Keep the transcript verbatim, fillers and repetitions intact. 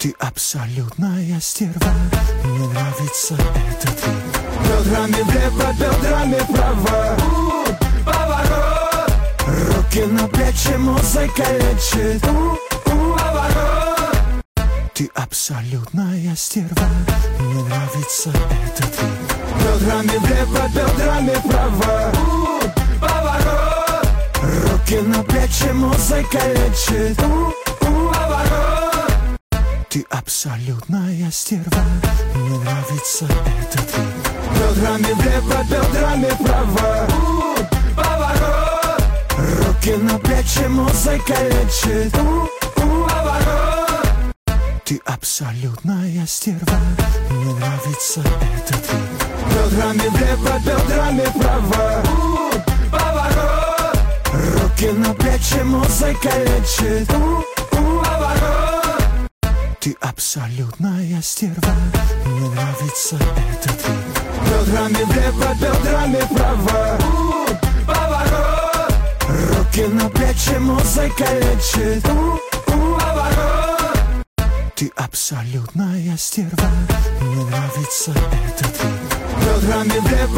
Ты абсолютная стерва, мне нравится этот вид. Бедрами влево, бедрами вправо, у, поворот. Руки на плечи, музыка лечит, у, у, поворот. Ты абсолютная стерва, мне нравится этот вид. Бедрами влево, бедрами вправо, у, поворот. Руки на плечи, музыка лечит, у, у, поворот. Ты абсолютная стерва, мне нравится этот вид. Бедрами влево, бедрами вправо, у, поворот. Руки на плечи, музыка лечит, у, у, поворот. Ты абсолютная стерва, мне нравится этот вид. Бедрами влево, бедрами вправо, у, поворот. Руки на плечи, музыка лечит, у, у, поворот. Ты абсолютная стерва, мне нравится этот вид. Бедрами влево, бедрами вправо, у, поворот. Руки на плечи, музыка лечит, у, у, поворот. Ты абсолютная стерва, мне нравится этот вид. Бедрами влево,